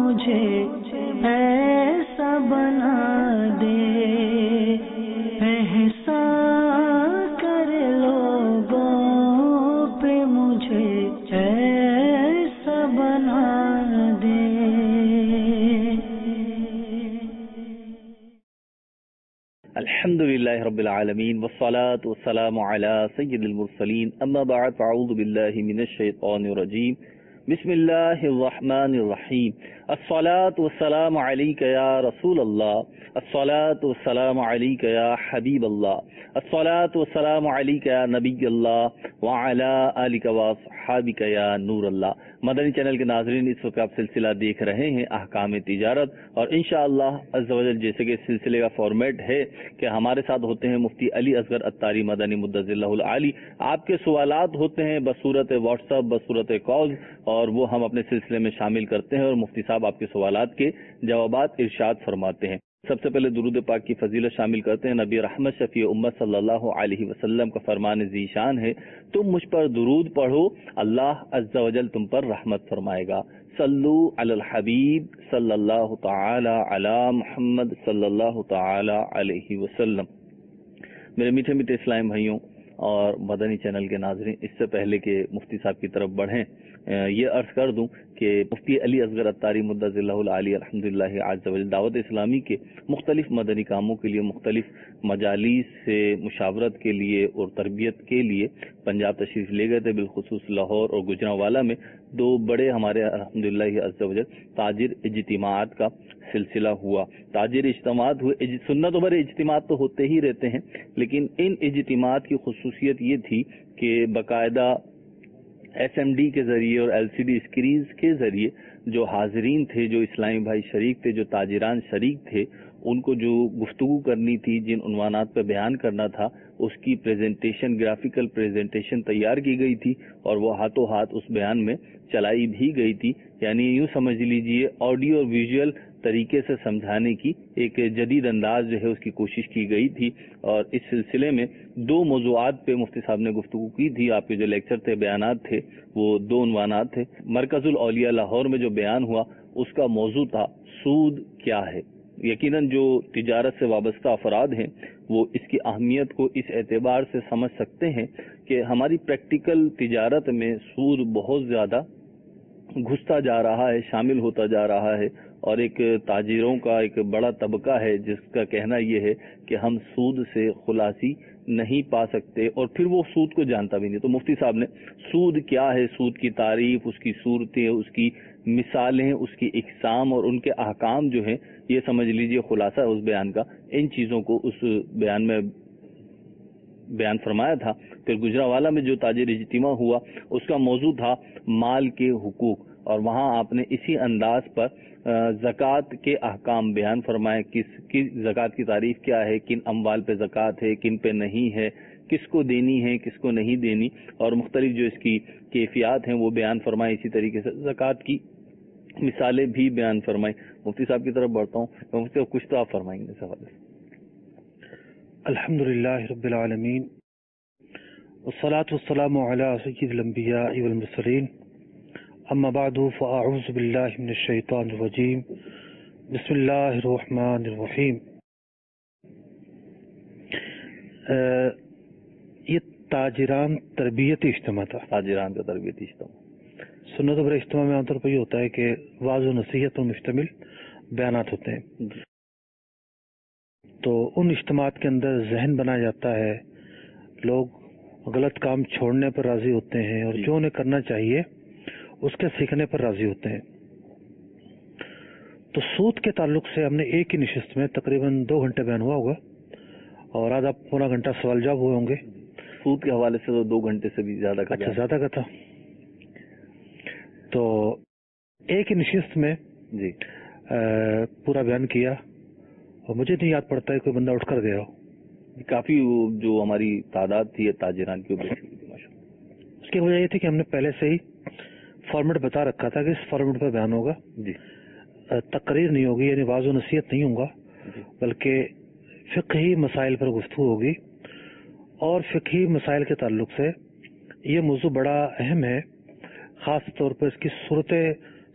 مجھے ایسا بنا دے، احسان کر لوگوں پہ مجھے ایسا بنا دے۔ الحمدللہ رب العالمین والصلاة والسلام علی سید المرسلین، اما بعد فاعوذ باللہ من الشیطان الرجیم، بسم اللہ الرحمن الرحیم۔ الصلاة والسلام علیک یا رسول اللہ، الصلاة والسلام علیک یا حبیب اللہ، الصلاة والسلام علیک یا نبی اللہ وعلی آلک واصحابک یا نور اللہ۔ مدنی چینل کے ناظرین، اس وقت آپ سلسلہ دیکھ رہے ہیں احکام تجارت، اور انشاءاللہ عز و جل جیسے کہ سلسلے کا فارمیٹ ہے کہ ہمارے ساتھ ہوتے ہیں مفتی علی اصغر اتاری مدنی مدظر اللہ العالی۔ آپ کے سوالات ہوتے ہیں بصورت واٹس ایپ، بصورت کالز، اور وہ ہم اپنے سلسلے میں شامل کرتے ہیں، اور مفتی صاحب آپ کے سوالات کے جوابات ارشاد فرماتے ہیں۔ سب سے پہلے درود پاک کی فضیلت شامل کرتے ہیں۔ نبی رحمت شفیع امت صلی اللہ علیہ وسلم کا فرمان ذیشان ہے، تم مجھ پر درود پڑھو، اللہ عز و جل تم پر رحمت فرمائے گا۔ صلو علی الحبیب صلی اللہ تعالی علی محمد صلی اللہ تعالی علیہ وسلم۔ میرے میٹھے میٹھے اسلام بھائیوں اور مدنی چینل کے ناظرین، اس سے پہلے کہ مفتی صاحب کی طرف بڑھیں، یہ عرض کر دوں کہ مفتی علی اصغر اتاری مدظر اللہ العالی الحمدللہ عز و جل دعوت اسلامی کے مختلف مدنی کاموں کے لیے، مختلف مجالس سے مشاورت کے لیے اور تربیت کے لیے پنجاب تشریف لے گئے تھے، بالخصوص لاہور اور گوجرانوالا میں دو بڑے ہمارے الحمدللہ عز و جل تاجر اجتماعات کا سلسلہ ہوا۔ تاجر اجتماعات ہوئے، سنت بھرے اجتماعات تو ہوتے ہی رہتے ہیں، لیکن ان اجتماعات کی خصوصیت یہ تھی کہ باقاعدہ ایس ایم ڈی کے ذریعے اور ایل سی ڈی اسکرینز کے ذریعے جو حاضرین تھے، جو اسلامی بھائی شریک تھے، جو تاجران شریک تھے، ان کو جو گفتگو کرنی تھی، جن عنوانات پہ بیان کرنا تھا، اس کی پریزنٹیشن، گرافیکل پریزنٹیشن تیار کی گئی تھی، اور وہ ہاتھوں ہاتھ اس بیان میں چلائی بھی گئی تھی۔ یعنی یوں سمجھ لیجئے آڈیو اور ویژول طریقے سے سمجھانے کی ایک جدید انداز جو ہے اس کی کوشش کی گئی تھی، اور اس سلسلے میں دو موضوعات پہ مفتی صاحب نے گفتگو کی تھی۔ آپ کے جو لیکچر تھے، بیانات تھے، وہ دو عنوانات تھے۔ مرکز الاولیاء لاہور میں جو بیان ہوا، اس کا موضوع تھا سود کیا ہے۔ یقیناً جو تجارت سے وابستہ افراد ہیں وہ اس کی اہمیت کو اس اعتبار سے سمجھ سکتے ہیں کہ ہماری پریکٹیکل تجارت میں سود بہت زیادہ گھستا جا رہا ہے، شامل ہوتا جا رہا ہے، اور ایک تاجروں کا ایک بڑا طبقہ ہے جس کا کہنا یہ ہے کہ ہم سود سے خلاصی نہیں پا سکتے، اور پھر وہ سود کو جانتا بھی نہیں۔ تو مفتی صاحب نے سود کیا ہے، سود کی تعریف، اس کی صورتیں، اس کی مثالیں، اس کی اقسام اور ان کے احکام جو ہیں، یہ سمجھ لیجئے خلاصہ اس بیان کا۔ ان چیزوں کو اس بیان میں بیان فرمایا تھا۔ پھر گجرانوالا میں جو تاجر اجتماع ہوا، اس کا موضوع تھا مال کے حقوق، اور وہاں آپ نے اسی انداز پر زکوٰۃ کے احکام بیان فرمائے، کس زکوٰۃ کی تعریف کیا ہے، کن اموال پہ زکوٰۃ ہے، کن پہ نہیں ہے، کس کو دینی ہے، کس کو نہیں دینی، اور مختلف جو اس کی کیفیات ہیں وہ بیان فرمائے۔ اسی طریقے سے زکوٰۃ کی مثالیں بھی بیان فرمائیں۔ مفتی صاحب کی طرف بڑھتا ہوں، مفتی صاحب کچھ تو آپ فرمائیں گے اس حوالے سے۔ الحمدللہ رب العالمین والصلاة والسلام علی سید الانبیاء والمرسلین، اما بعد فاعوذ باللہ من الشیطان الرجیم، بسم اللہ الرحمن الرحیم۔ یہ تاجران تربیتی اجتماع تھا، تاجران کا تربیتی اجتماع۔ سنت و اجتماع میں عام طور پر یہ ہوتا ہے کہ وعظ و نصیحت پر مشتمل بیانات ہوتے ہیں، تو ان اجتماعات کے اندر ذہن بنایا جاتا ہے، لوگ غلط کام چھوڑنے پر راضی ہوتے ہیں، اور جو انہیں کرنا چاہیے اس کے سیکھنے پر راضی ہوتے ہیں۔ تو سود کے تعلق سے ہم نے ایک ہی نشست میں تقریباً 2 گھنٹے بیان ہوا ہوگا، اور آدھا پونا گھنٹہ سوال جواب ہوئے ہوں گے۔ سود کے حوالے سے تو 2 گھنٹے سے بھی زیادہ کا زیادہ کا تھا۔ تو ایک ہی نشست میں جی پورا بیان کیا، اور مجھے نہیں یاد پڑتا ہے کوئی بندہ اٹھ کر گیا ہو۔ کافی جو ہماری تعداد تھی تاجران کی، اس کی وجہ یہ تھی کہ ہم نے پہلے سے ہی فارمیٹ بتا رکھا تھا کہ اس فارمیٹ پر بیان ہوگا، جی تقریر نہیں ہوگی، یعنی وعظ و نصیحت نہیں ہوگا، بلکہ فقہی مسائل پر گفتگو ہوگی۔ اور فقہی مسائل کے تعلق سے یہ موضوع بڑا اہم ہے، خاص طور پر اس کی صورتیں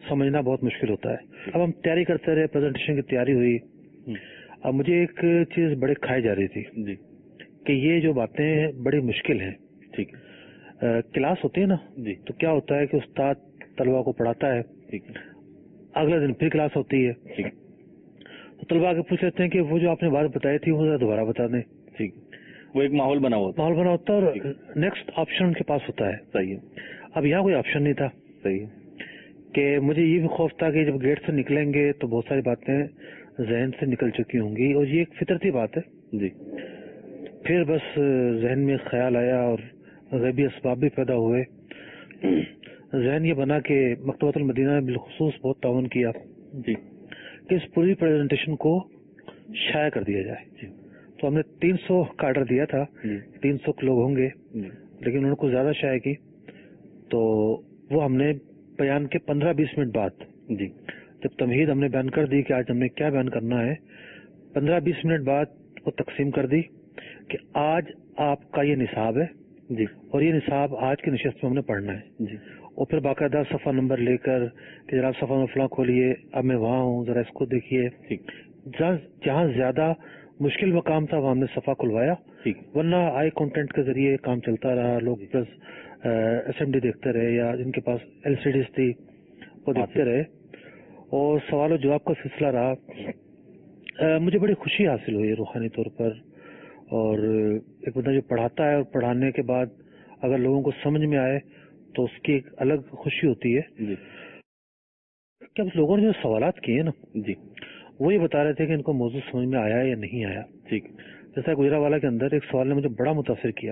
سمجھنا بہت مشکل ہوتا ہے. اب ہم تیاری کرتے رہے, پریزنٹیشن کی تیاری ہوئی. اب مجھے ایک چیز بڑے کھائی جا رہی تھی جی کہ یہ جو باتیں بڑی مشکل ہیں. ٹھیک کلاس ہوتی ہے نا جی تو کیا ہوتا ہے کہ استاد طلبا کو پڑھاتا ہے, ٹھیک اگلے دن پھر کلاس ہوتی ہے, ٹھیک تو طلبا کے پوچھ لیتے ہیں کہ وہ جو آپ نے بات بتائی تھی وہ ذرا دوبارہ بتا دیں. ٹھیک وہ ایک ماحول بنا ہوا ماحول بنا ہوتا ہے اور نیکسٹ آپشن ان کے پاس ہوتا ہے. صحیح ہے. اب یہاں کوئی آپشن نہیں تھا. صحیح ہے. کہ مجھے یہ بھی خوف تھا کہ جب گیٹ سے نکلیں گے تو بہت ساری باتیں ذہن سے نکل چکی ہوں گی, اور یہ ایک فطرتی بات ہے. جی پھر بس ذہن میں خیال آیا اور غیبی اسباب بھی پیدا ہوئے. ذہن یہ بنا کہ مکتبۃ المدینہ نے بالخصوص بہت تعاون کیا جی کہ اس پوری پریزنٹیشن کو شائع کر دیا جائے. جی تو ہم نے 300 کا آرڈر دیا تھا, جی 300 لوگ ہوں گے, جی لیکن انہوں نے کچھ زیادہ شائع کی. تو وہ ہم نے بیان کے 15-20 منٹ بعد جی جب تمہید ہم نے بیان کر دی کہ آج ہم نے کیا بیان کرنا ہے, 15-20 منٹ بعد وہ تقسیم کر دی کہ آج آپ کا یہ نصاب ہے جی اور یہ نصاب آج کی نشست میں ہم نے پڑھنا ہے. جی اور پھر باقاعدہ صفحہ نمبر لے کر کہ جناب صفحہ میں فلاں کھولیے, اب میں وہاں ہوں, ذرا اس کو دیکھیے. ٹھیک جہاں زیادہ مشکل مقام تھا وہاں ہم نے صفحہ کھلوایا, ٹھیک ورنہ آئی کانٹینٹ کے ذریعے کام چلتا رہا. لوگ پلس ایس ایم ڈی دیکھتے رہے یا جن کے پاس ایل سی ڈیز تھی وہ دیکھتے رہے, اور سوال و جواب کا سلسلہ رہا. مجھے بڑی خوشی حاصل ہوئی روحانی طور پر. اور ایک بندہ جو پڑھاتا ہے اور پڑھانے کے بعد اگر لوگوں کو سمجھ میں آئے تو اس کی ایک الگ خوشی ہوتی ہے. جی کہ اب لوگوں نے جو سوالات کیے نا جی وہ یہ بتا رہے تھے کہ ان کو موضوع سمجھ میں آیا یا نہیں آیا. ٹھیک جیسا گجرانوالہ کے اندر ایک سوال نے مجھے بڑا متاثر کیا.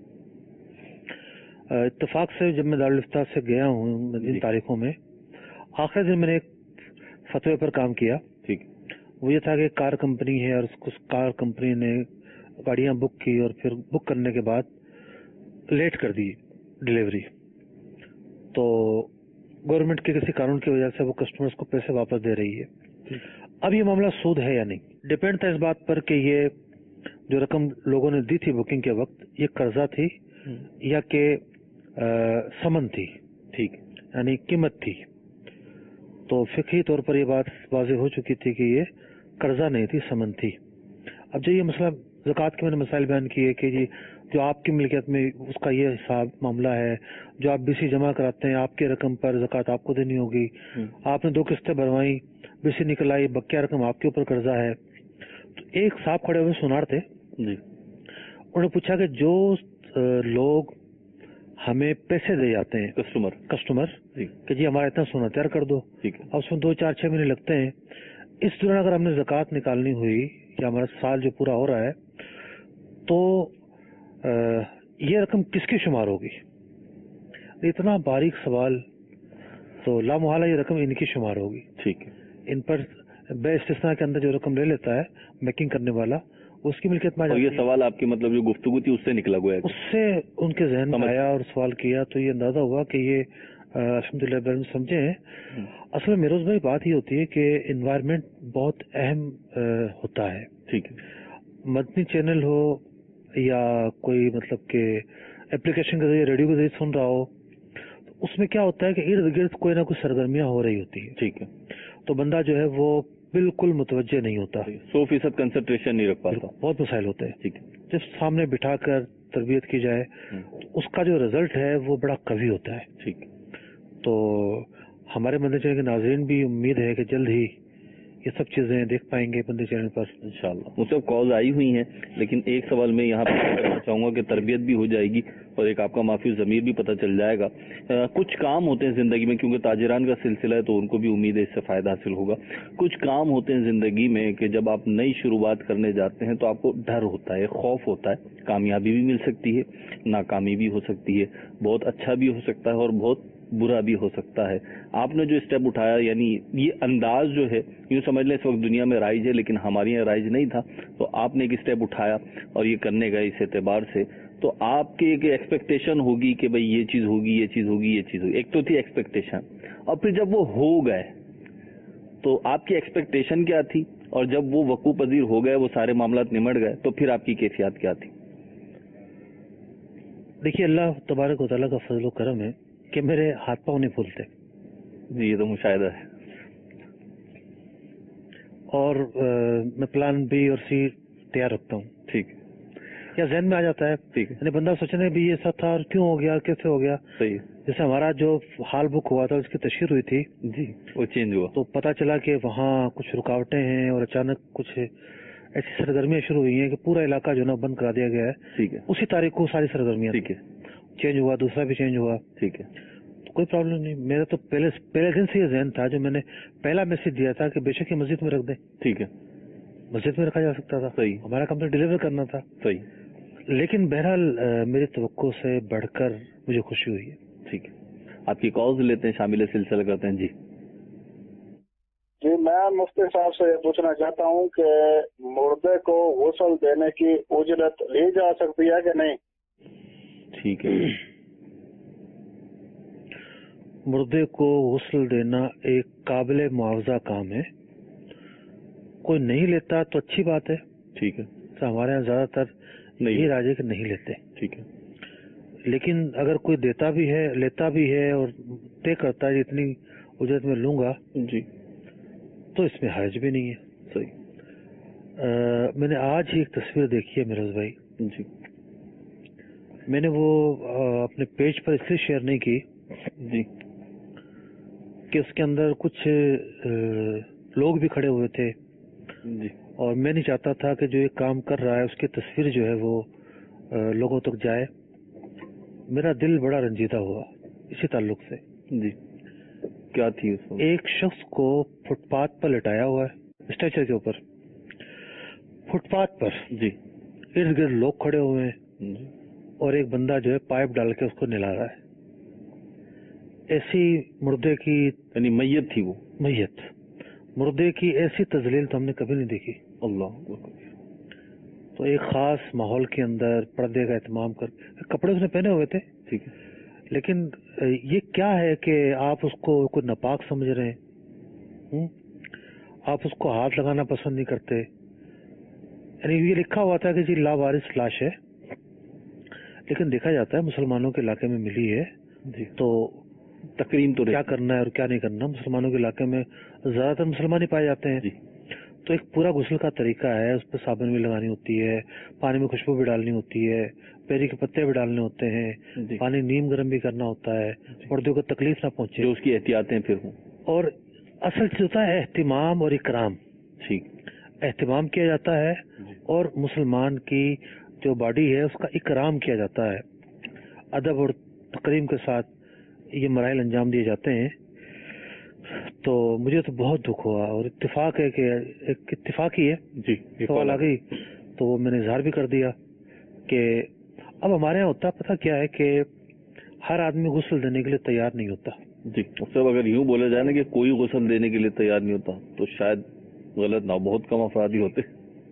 اتفاق سے جب میں دارالفتہ سے گیا ہوں جن تاریخوں میں, آخر دن میں نے ایک فتوے پر کام کیا. ٹھیک وہ یہ تھا کہ کار کمپنی ہے اور اس کار کمپنی نے گاڑیاں بک کی اور پھر بک کرنے کے بعد لیٹ کر دی ڈیلیوری. تو گورنمنٹ کے کسی قانون کی وجہ سے وہ کسٹمرز کو پیسے واپس دے رہی ہے. اب یہ معاملہ سود ہے یا نہیں, ڈپینڈ تھا اس بات پر کہ یہ جو رقم لوگوں نے دی تھی بکنگ کے وقت یہ قرضہ تھی یا کہ سمن تھی. ٹھیک یعنی قیمت تھی. تو فقہی طور پر یہ بات واضح ہو چکی تھی کہ یہ قرضہ نہیں تھی, سمن تھی. اب جو یہ مسئلہ زکوٰۃ کے میں نے مسائل بیان کیے کہ جی جو آپ کی ملکیت میں اس کا یہ حساب معاملہ ہے, جو آپ بی سی جمع کراتے ہیں آپ کی رقم پر زکوٰۃ آپ کو دینی ہوگی. آپ نے 2 قسطیں بھروائیں, بی سی نکل آئی, بقیہ رقم آپ کے اوپر قرضہ ہے. تو ایک صاحب کھڑے ہوئے سونار تھے, جی انہوں نے پوچھا کہ جو لوگ ہمیں پیسے دے جاتے ہیں کسٹمر کہ جی ہمارا اتنا سونا تیار کر دو, اب اس میں 2-4-6 مہینے لگتے ہیں, اس دوران اگر ہم نے زکوٰۃ نکالنی ہوئی یا ہمارا سال جو پورا ہو رہا ہے تو یہ رقم کس کی شمار ہوگی؟ اتنا باریک سوال. تو لامحالہ یہ رقم ان کی شمار ہوگی. ٹھیک ہے. ان پر بے استثناء کے اندر جو رقم لے لیتا ہے میکنگ کرنے والا اس کی ملکیت میں. اور یہ سوال آپ کی مطلب جو گفتگو تھی اس سے نکلا گیا, اس سے ان کے ذہن میں آیا اور سوال کیا تو یہ اندازہ ہوا کہ یہ الحمدللہ سمجھے ہیں. اصل میں میروز بھائی بات یہ ہوتی ہے کہ انوائرمنٹ بہت اہم ہوتا ہے. ٹھیک ہے. مدنی چینل ہو یا کوئی مطلب کہ اپلیکیشن کے ذریعے ریڈیو کے ذریعے سن رہا ہو, تو اس میں کیا ہوتا ہے کہ ارد گرد کوئی نہ کوئی سرگرمیاں ہو رہی ہوتی ہیں. ٹھیک ہے. تو بندہ جو ہے وہ بالکل متوجہ نہیں ہوتا, 100% کنسنٹریشن نہیں رکھ پاتا. بہت مسائل ہوتے ہیں. ٹھیک ہے. جب سامنے بٹھا کر تربیت کی جائے تو اس کا جو رزلٹ ہے وہ بڑا قوی ہوتا ہے. ٹھیک. تو ہمارے بندے چینل کے ناظرین بھی امید ہے کہ جلد ہی یہ سب چیزیں دیکھ پائیں گے بندے چینل پر انشاءاللہ. مجھ سے کالز آئی ہوئی ہیں لیکن ایک سوال میں یہاں پہ کرنا چاہوں گا کہ تربیت بھی ہو جائے گی اور ایک آپ کا معافی ضمیر بھی پتہ چل جائے گا. کچھ کام ہوتے ہیں زندگی میں, کیونکہ تاجران کا سلسلہ ہے تو ان کو بھی امید ہے اس سے فائدہ حاصل ہوگا. کچھ کام ہوتے ہیں زندگی میں کہ جب آپ نئی شروعات کرنے جاتے ہیں تو آپ کو ڈر ہوتا ہے, خوف ہوتا ہے. کامیابی بھی مل سکتی ہے, ناکامی بھی ہو سکتی ہے, بہت اچھا بھی ہو سکتا ہے اور بہت برا بھی ہو سکتا ہے. آپ نے جو اسٹیپ اٹھایا, یعنی یہ انداز جو ہے یوں سمجھ لیں اس وقت دنیا میں رائج ہے لیکن ہمارے یہاں رائج نہیں تھا, تو آپ نے ایک اسٹیپ اٹھایا اور یہ کرنے گئے. اس اعتبار سے تو آپ کی ایک ایکسپیکٹیشن ہوگی کہ بھئی یہ چیز ہوگی, یہ چیز ہوگی, یہ چیز ہوگی. ایک تو تھی ایکسپیکٹیشن, اور پھر جب وہ ہو گئے تو آپ کی ایکسپیکٹیشن کیا تھی, اور جب وہ وقوع پذیر ہو گئے, وہ سارے معاملات نمٹ گئے, تو پھر آپ کی کیفیات کیا تھی؟ دیکھیے اللہ تبارک و تعالیٰ کا فضل و کرم ہے کہ میرے ہاتھ پاؤں نہیں پھولتے. جی یہ تو مشاہدہ ہے. اور میں پلان بی اور سی تیار رکھتا ہوں. ٹھیک ہے. یا ذہن میں آ جاتا ہے. ٹھیک ہے. یعنی بندہ سوچنے بھی یہ سب تھا اور کیوں ہو گیا, کیسے ہو گیا. صحیح ہے. جیسے ہمارا جو ہال بک ہوا تھا اس کی تشہیر ہوئی تھی, جی وہ چینج ہوا تو پتا چلا کہ وہاں کچھ رکاوٹیں ہیں اور اچانک کچھ ایسی سرگرمیاں شروع ہوئی ہیں کہ پورا علاقہ جو نا بند کرا دیا گیا ہے. ٹھیک ہے. اسی تاریخ کو ساری سرگرمیاں ٹھیک ہے. چینج ہوا, دوسرا بھی چینج ہوا. ٹھیک ہے. کوئی پرابلم نہیں. میرا تو پہلے دن سے یہ ذہن تھا, جو میں نے پہلا میسج دیا تھا کہ بے شک یہ مسجد میں رکھ دیں. ٹھیک ہے. مسجد میں رکھا جا سکتا تھا. صحیح. ہمارا کام تو ڈیلیور کرنا تھا. صحیح. لیکن بہرحال میری توقع سے بڑھ کر مجھے خوشی ہوئی ہے. ٹھیک ہے. آپ کی کالز لیتے ہیں, شامل سلسلہ کرتے ہیں. جی جی میں مفتی صاحب سے یہ پوچھنا چاہتا ہوں کہ مردے کو غسل دینے کی اجرت لی جا سکتی ہے کہ نہیں؟ ٹھیک ہے. مردے کو غسل دینا ایک قابل معاوضہ کام ہے. کوئی نہیں لیتا تو اچھی بات ہے. ٹھیک ہے. تو ہمارے یہاں زیادہ تر یہی راج ہے کہ نہیں لیتے. ٹھیک ہے. لیکن اگر کوئی دیتا بھی ہے, لیتا بھی ہے اور طے کرتا ہے اتنی اجرت میں لوں گا, جی تو اس میں حرج بھی نہیں ہے. صحیح. میں نے آج ہی ایک تصویر دیکھی ہے میرز بھائی. جی میں نے وہ اپنے پیج پر اس لیے شیئر نہیں کی جی کہ اس کے اندر کچھ لوگ بھی کھڑے ہوئے تھے, جی اور میں نہیں چاہتا تھا کہ جو یہ کام کر رہا ہے اس کی تصویر جو ہے وہ لوگوں تک جائے. میرا دل بڑا رنجیدہ ہوا اسی تعلق سے. جی کیا تھی اس میں؟ ایک شخص کو فٹ پاتھ پر لٹایا ہوا ہے, اسٹریچر کے اوپر, فٹ پاتھ پر. جی ارد گرد لوگ کھڑے ہوئے ہیں, جی اور ایک بندہ جو ہے پائپ ڈال کے اس کو نلا رہا ہے. ایسی مردے کی, یعنی میت تھی وہ؟ میت مردے کی ایسی تذلیل تو ہم نے کبھی نہیں دیکھی. اللہ. تو ایک خاص ماحول کے اندر پردے کا اہتمام کر, کپڑے اس نے پہنے ہوئے تھے, ٹھیک ہے, لیکن یہ کیا ہے کہ آپ اس کو کوئی ناپاک سمجھ رہے ہیں, آپ اس کو ہاتھ لگانا پسند نہیں کرتے. یعنی یہ لکھا ہوا تھا کہ جی لاوارث لاش ہے, لیکن دیکھا جاتا ہے مسلمانوں کے علاقے میں ملی ہے, جی تو تقریم تو کیا کرنا ہے اور کیا نہیں کرنا. مسلمانوں کے علاقے میں زیادہ تر مسلمان ہی پائے جاتے ہیں. جی تو ایک پورا غسل کا طریقہ ہے, اس پہ صابن بھی لگانی ہوتی ہے, پانی میں خوشبو بھی ڈالنی ہوتی ہے, پیری کے پتے بھی ڈالنے ہوتے ہیں, جی پانی نیم گرم بھی کرنا ہوتا ہے, مردوں کو تکلیف نہ پہنچے, جو اس کی احتیاطیں پھر ہوں. اور اصل چیز ہوتا ہے اہتمام اور اکرام. ٹھیک. اہتمام کیا جاتا ہے اور مسلمان کی جو باڈی ہے اس کا اکرام کیا جاتا ہے, ادب اور تکریم کے ساتھ یہ مراحل انجام دیے جاتے ہیں. تو مجھے تو بہت دکھ ہوا, اور اتفاق ہے کہ ایک اتفاق ہی ہے. جی سوال آ گئی تو وہ میں نے اظہار بھی کر دیا کہ اب ہمارے یہاں ہوتا پتہ کیا ہے کہ ہر آدمی غسل دینے کے لیے تیار نہیں ہوتا. جی سب اگر یوں بولا جائے نا کہ کوئی غسل دینے کے لیے تیار نہیں ہوتا تو شاید غلط نہ, بہت کم افراد ہی ہوتے.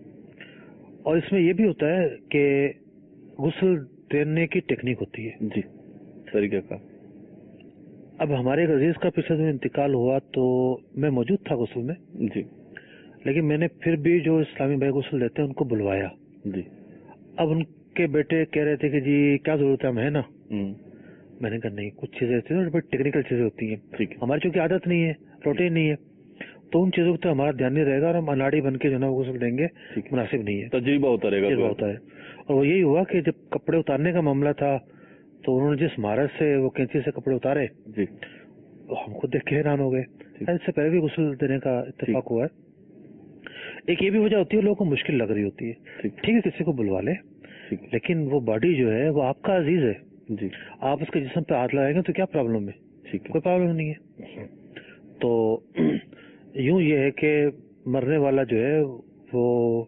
اور اس میں یہ بھی ہوتا ہے کہ غسل دینے کی ٹیکنیک ہوتی ہے. جی طریقہ کار. اب ہمارے ایک عزیز کا پچھلے دن انتقال ہوا تو میں موجود تھا غسل میں. جی لیکن میں نے پھر بھی جو اسلامی بھائی غسل دیتے ہیں ان کو بلوایا. جی اب ان کے بیٹے کہہ رہے تھے کہ جی کیا ضرورت ہے, ہم ہے نا. میں نے کہا نہیں, کچھ چیزیں ایسی ہیں بڑی ٹیکنیکل چیزیں ہوتی ہیں, ہماری چونکہ عادت نہیں ہے, روٹین نہیں ہے, تو ان چیزوں پہ ہمارا دھیان نہیں رہے گا اور ہم اناڑی بن کے جو نا غسل دیں گے, مناسب نہیں ہے. تجربہ ہوتا رہے گا. تجربہ ہوتا ہے. اور وہ یہی ہوا کہ جب کپڑے اتارنے کا معاملہ تھا تو انہوں نے جس مہارت سے وہ کینچی سے کپڑے اتارے, جی ہم خود دیکھ کے حیران ہو گئے. اس سے پہلے بھی غسل دینے کا اتفاق ہوا ہے. ایک یہ بھی وجہ ہوتی ہے لوگوں کو مشکل لگ رہی ہوتی ہے. ٹھیک ہے کسی کو بلوا لے, لیکن وہ باڈی جو ہے وہ آپ کا عزیز ہے. جی آپ اس کے جسم پہ ہاتھ لگائیں گے تو کیا پرابلم ہے؟ کوئی پرابلم نہیں ہے. تو یوں یہ ہے کہ مرنے والا جو ہے وہ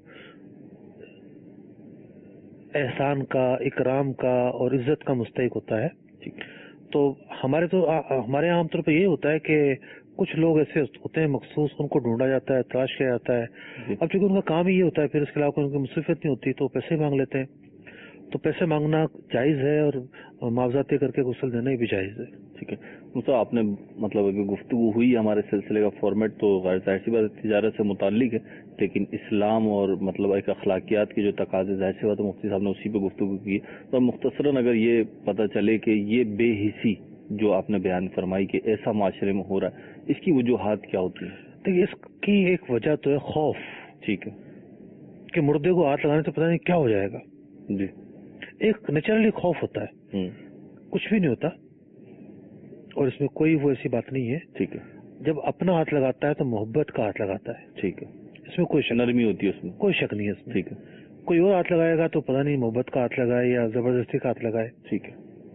احسان کا, اکرام کا اور عزت کا مستحق ہوتا ہے. تو ہمارے عام طور پہ یہ ہوتا ہے کہ کچھ لوگ ایسے ہوتے ہیں مخصوص, ان کو ڈھونڈا جاتا ہے, تلاش کیا جاتا ہے. اب چونکہ ان کا کام ہی یہ ہوتا ہے, پھر اس کے علاوہ ان کی مصروفیت نہیں ہوتی تو پیسے مانگ لیتے ہیں. تو پیسے مانگنا جائز ہے اور معاوضہ طے کر کے غسل دینا بھی جائز ہے. ٹھیک ہے. آپ نے مطلب گفتگو ہوئی ہمارے سلسلے کا فارمیٹ تو غیر ظاہر سی بات تجارت سے متعلق ہے, لیکن اسلام اور مطلب ایک اخلاقیات کی جو تقاضے ظاہر سی بات ہے مفتی صاحب نے اسی پہ گفتگو کی. تو مختصراً اگر یہ پتہ چلے کہ یہ بے حسی جو آپ نے بیان فرمائی کہ ایسا معاشرے میں ہو رہا ہے، اس کی وجوہات کیا ہوتی ہیں؟ دیکھیے اس کی ایک وجہ تو ہے خوف، ٹھیک ہے، کہ مردے کو ہاتھ لگانے سے پتہ نہیں کیا ہو جائے گا. جی، ایک نیچرلی خوف ہوتا ہے، کچھ بھی نہیں ہوتا اور اس میں کوئی وہ ایسی بات نہیں ہے. ٹھیک ہے، جب اپنا ہاتھ لگاتا ہے تو محبت کا ہاتھ لگاتا ہے، ٹھیک ہے، اس میں کوئی شک نرمی ہوتی ہے اس میں، کوئی شک نہیں ہے اس میں. ٹھیک ہے، کوئی اور ہاتھ لگائے گا تو پتہ نہیں محبت کا ہاتھ لگائے یا زبردستی کا ہاتھ لگائے. ٹھیک ہے.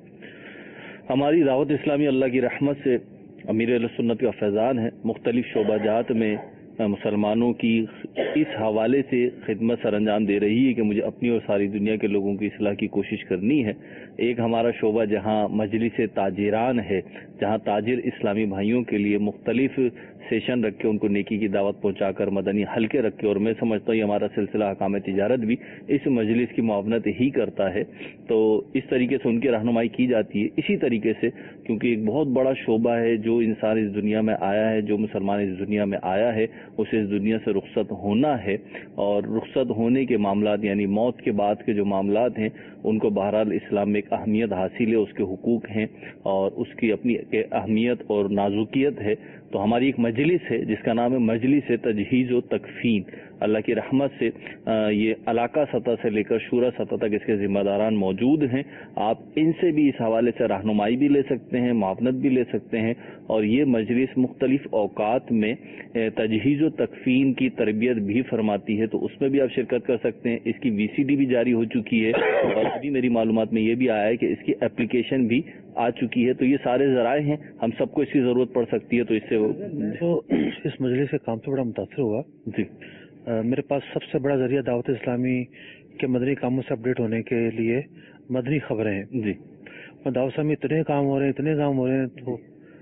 ہماری دعوت اسلامی اللہ کی رحمت سے امیر اہل سنت کا فیضان ہے، مختلف شعبہ جات میں مسلمانوں کی اس حوالے سے خدمت سر انجام دے رہی ہے کہ مجھے اپنی اور ساری دنیا کے لوگوں کی اصلاح کی کوشش کرنی ہے. ایک ہمارا شعبہ جہاں مجلس تاجران ہے، جہاں تاجر اسلامی بھائیوں کے لیے مختلف سیشن رکھ کے ان کو نیکی کی دعوت پہنچا کر مدنی حلقے رکھے، اور میں سمجھتا ہوں یہ ہمارا سلسلہ حکام تجارت بھی اس مجلس کی معاونت ہی کرتا ہے. تو اس طریقے سے ان کی رہنمائی کی جاتی ہے. اسی طریقے سے کیونکہ ایک بہت بڑا شعبہ ہے، جو انسان اس دنیا میں آیا ہے، جو مسلمان اس دنیا میں آیا ہے، اسے اس دنیا سے رخصت ہونا ہے، اور رخصت ہونے کے معاملات یعنی موت کے بعد کے جو معاملات ہیں ان کو بہرحال اسلام میں ایک اہمیت حاصل ہے، اس کے حقوق ہیں اور اس کی اپنی اہمیت اور نازکیت ہے. تو ہماری ایک مجلس ہے جس کا نام ہے مجلس تجہیز و تکفین. اللہ کی رحمت سے یہ علاقہ سطح سے لے کر شورا سطح تک اس کے ذمہ داران موجود ہیں. آپ ان سے بھی اس حوالے سے رہنمائی بھی لے سکتے ہیں، معاونت بھی لے سکتے ہیں، اور یہ مجلس مختلف اوقات میں تجہیز و تکفین کی تربیت بھی فرماتی ہے، تو اس میں بھی آپ شرکت کر سکتے ہیں. اس کی VCD بھی جاری ہو چکی ہے، اور ابھی میری معلومات میں یہ بھی آیا ہے کہ اس کی اپلیکیشن بھی آ چکی ہے. تو یہ سارے ذرائع ہیں، ہم سب کو اس کی ضرورت پڑ سکتی ہے. تو اس سے تو اس مجلس کے کام سے بڑا متاثر ہوا. جی، میرے پاس سب سے بڑا ذریعہ دعوت اسلامی کے مدنی کاموں سے اپڈیٹ ہونے کے لیے مدنی خبریں ہیں. جی، دعوت اسلامی اتنے کام ہو رہے ہیں تو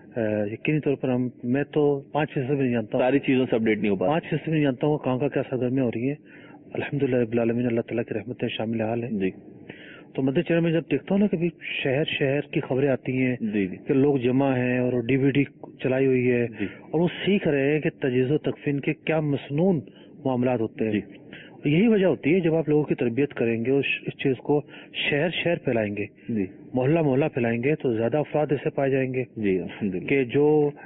یقینی طور پر میں تو 5% بھی نہیں جانتا ہوں، ساری چیزوں سے اپڈیٹ نہیں ہو پاتا. 5% بھی نہیں جانتا ہوں کہاں کا کیا سرگرمیاں ہو رہی ہیں. الحمدللہ رب العالمین، اللہ تعالیٰ کی رحمتیں شامل حال ہیں. جی، تو مدنی چینل میں جب دیکھتا ہوں نا کبھی شہر کی خبریں آتی ہیں جی، جی، کہ لوگ جمع ہیں اور DVD چلائی ہوئی ہے، جی، اور وہ سیکھ رہے ہیں کہ تجہیز و تکفین کے کیا مسنون معاملات ہوتے ہیں. جی، یہی وجہ ہوتی ہے جب آپ لوگوں کی تربیت کریں گے اور اس چیز کو شہر پھیلائیں گے، جی، محلہ پھیلائیں گے، تو زیادہ افراد ایسے پائے جائیں گے جی، الحمدللہ، کہ جو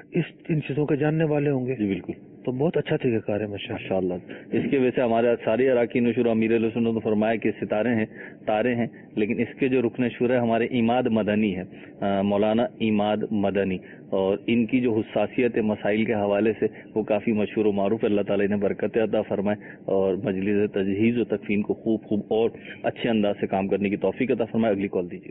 ان چیزوں کے جاننے والے ہوں گے. جی، بالکل، تو بہت اچھا طریقہ کار ہے ماشاءاللہ. ماشاءاللہ. اس کے وجہ سے ہمارے سارے اراکین شورا امیر اہل سنت نے فرمایا کہ تارے ہیں، لیکن اس کے جو رکن شورا ہمارے عماد مدنی ہے، مولانا عماد مدنی، اور ان کی جو حساسیت مسائل کے حوالے سے وہ کافی مشہور و معروف. اللہ تعالیٰ نے برکت عطا فرمائے اور مجلس تجہیز و تکفین کو خوب اور اچھے انداز سے کام کرنے کی توفیق عطا فرمائے. اگلی کال دیجیے.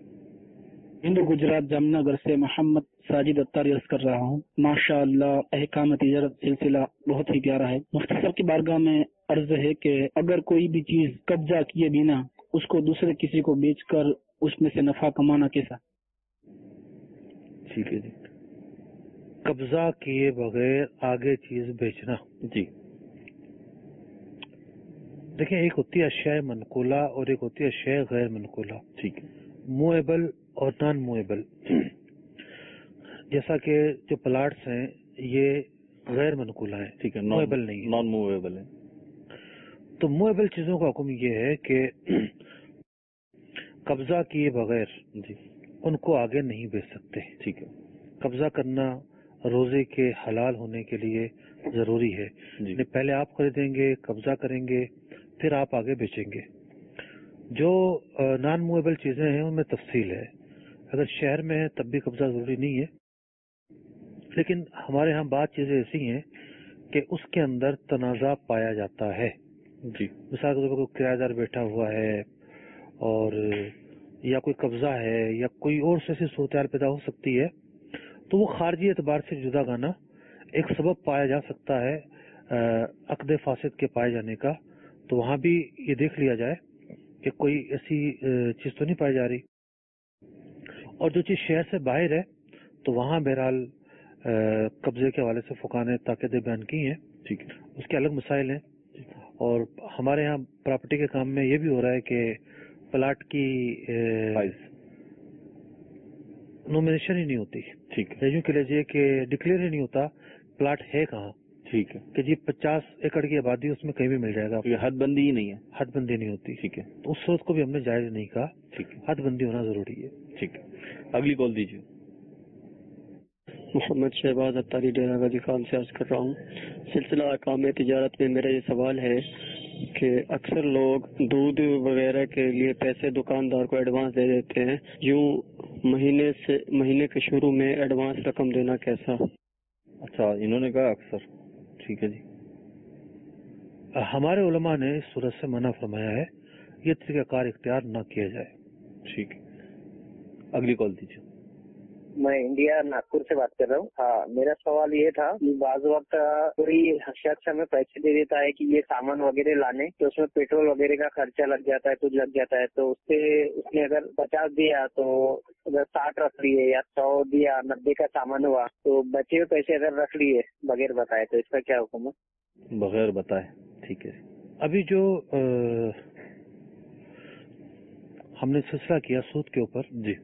ہند گجرات جامنہ نگر سے محمد ساجد اتاری عرض کر رہا ہوں. ماشاء اللہ احکام تجارت سلسلہ بہت ہی پیارا ہے. مفتی صاحب کی بارگاہ میں عرض ہے کہ اگر کوئی بھی چیز قبضہ کیے بنا اس کو دوسرے کسی کو بیچ کر اس میں سے نفع کمانا کیسا؟ ٹھیک ہے جی. قبضہ کیے بغیر آگے چیز بیچنا. جی، دیکھیں، ایک ہوتی ہے اشیاء منقولہ اور ایک ہوتی ہے اشیاء غیر منقولہ. ٹھیک ہے، مویبل اور نان مویبل. جیسا کہ جو پلاٹس ہیں یہ غیر منقولہ ہیں، ٹھیک ہے، مویبل نہیں ہے. نان موویبل ہے. تو مویبل چیزوں کا حکم یہ ہے کہ قبضہ کیے بغیر جی، ان کو آگے نہیں بیچ سکتے. ٹھیک ہے، قبضہ کرنا روزے کے حلال ہونے کے لیے ضروری ہے. جی، پہلے آپ خریدیں گے، قبضہ کریں گے، پھر آپ آگے بیچیں گے. جو نان موویبل چیزیں ہیں ان میں تفصیل ہے. اگر شہر میں ہے تب بھی قبضہ ضروری نہیں ہے، لیکن ہمارے ہاں بعض چیزیں ایسی ہیں کہ اس کے اندر تنازع پایا جاتا ہے. جی، مثال کے طور پر کوئی کرایہ دار بیٹھا ہوا ہے اور یا کوئی قبضہ ہے یا کوئی اور ایسی صورتحال پیدا ہو سکتی ہے، تو وہ خارجی اعتبار سے جدا گانا ایک سبب پایا جا سکتا ہے عقد فاسد کے پائے جانے کا. تو وہاں بھی یہ دیکھ لیا جائے کہ کوئی ایسی چیز تو نہیں پائی جا رہی. اور جو چیز شہر سے باہر ہے تو وہاں بہرحال قبضے کے حوالے سے فقہاء نے تاکیدیں بیان کی ہیں. ٹھیک ہے، اس کے الگ مسائل ہیں. اور ہمارے یہاں پراپرٹی کے کام میں یہ بھی ہو رہا ہے کہ پلاٹ کی نومینیشن ہی نہیں ہوتی. ٹھیک ہے، یوں کہ لیجیے کہ ڈکلیئر ہی نہیں ہوتا پلاٹ ہے کہاں. ٹھیک ہے، کہ جی 50 ایکڑ کی آبادی اس میں کہیں بھی مل جائے گا. یہ حد بندی ہی نہیں ہے. حد بندی نہیں ہوتی. ٹھیک ہے، تو اس صورت کو بھی ہم نے جائز نہیں کہا. ٹھیک ہے، حد بندی ہونا ضروری ہے. ٹھیک ہے. اگلی کال دیجیے. محمد شہباز اتاری ڈیرہ غازی خان سے عرض کر رہا ہوں. سلسلہ احکام تجارت میں میرا یہ سوال ہے کہ اکثر لوگ دودھ وغیرہ کے لیے پیسے دکاندار کو ایڈوانس دے دیتے ہیں، یوں مہینے کے شروع میں ایڈوانس رقم دینا کیسا؟ اچھا، انہوں نے کہا اکثر. ٹھیک ہے جی. ہمارے علماء نے اس صورت سے منع فرمایا ہے، یہ طریقہ کار اختیار نہ کیا جائے. ٹھیک ہے، اگلی کال دیجیے. میں انڈیا ناگپور سے بات کر رہا ہوں. ہاں، میرا سوال یہ تھا کہ بعض وقت کوئی شخص ہمیں پیسے دے دیتا ہے کہ یہ سامان وغیرہ لانے، تو اس میں پیٹرول وغیرہ کا خرچہ لگ جاتا ہے، کچھ لگ جاتا ہے، تو اس نے اگر 50 دیا تو اگر 60 رکھ لیے یا 100 دیا، 90 کا سامان ہوا، تو بچے ہوئے پیسے اگر رکھ لیے بغیر بتائے تو اس کا کیا حکم ہے؟ بغیر بتائے. ٹھیک ہے. ابھی جو ہم نے سلسلہ کیا سود کے اوپر، جی،